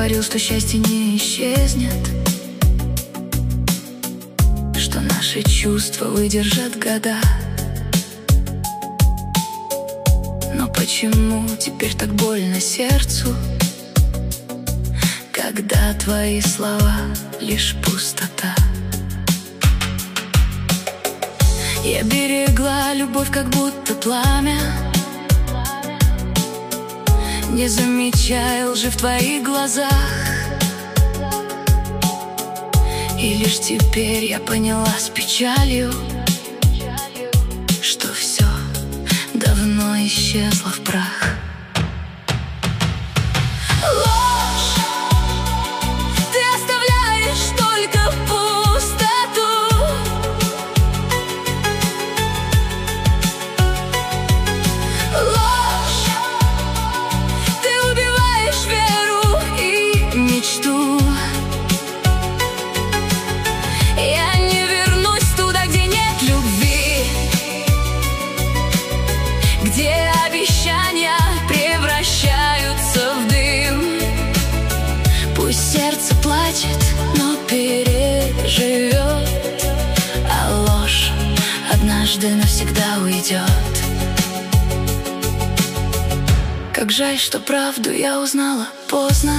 говорил, что счастье не исчезнет, что наши чувства выдержат года. Но почему теперь так больно сердцу, когда твои слова лишь пустота? Я берегла любовь, как будто пламя, не замечая лжи в твоих глазах. И лишь теперь я поняла с печалью, что все давно исчезло в прах. Ложь, ты оставляешь только пустоту. Ложь, ты убиваешь веру и мечту. Я не вернусь туда, где нет любви, где обещания превращаются в дым. Пусть сердце плачет, но переживет, а ложь однажды навсегда уйдет. Как жаль, что правду я узнала поздно,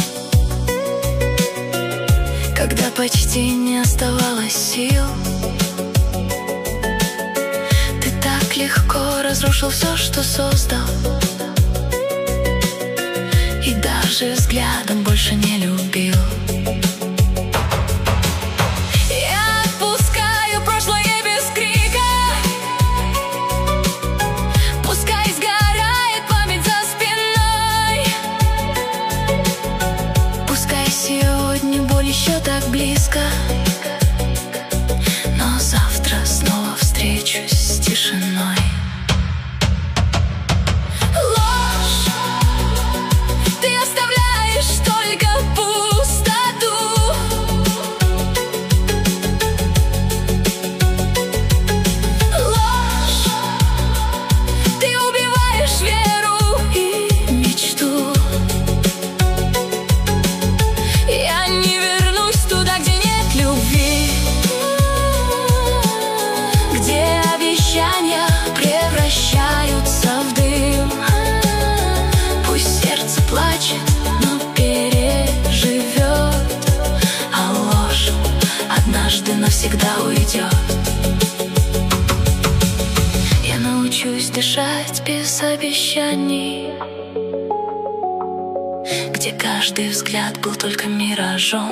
когда почти не оставалось сил. Ты так легко разрушил все, что создал, и даже взглядом больше не любил. Я отпускаю прошлое без крика, пускай сгорает память за спиной. Пускай сегодня боль еще так близко, но завтра снова встречусь с тишиной. Ложь, ты оставляешь только пустоту. Ложь, ты убиваешь веру и мечту. Я не вернусь туда, где нет любви, где обещания превращаются в дым. Пусть сердце плачет, но переживет, а ложь однажды навсегда уйдет. Я научусь дышать без обещаний, где каждый взгляд был только миражом.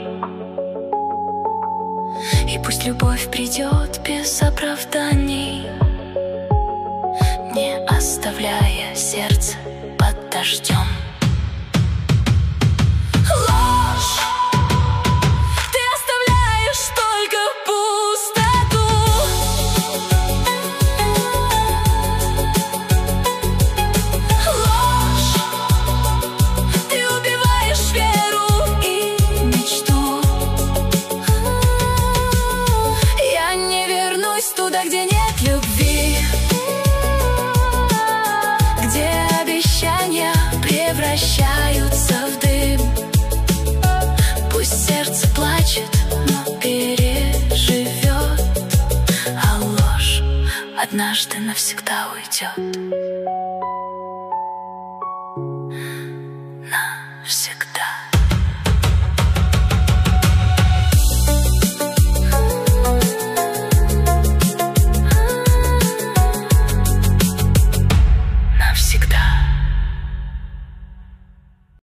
И пусть любовь придет без оправданий, не оставляя сердце под дождем. Ложь, ты оставляешь только пустоту. Ложь, ты убиваешь веру и мечту. Я не вернусь туда, где нет любви, где обещания превращаются в дым. Пусть сердце плачет, но переживет, а ложь однажды навсегда уйдет.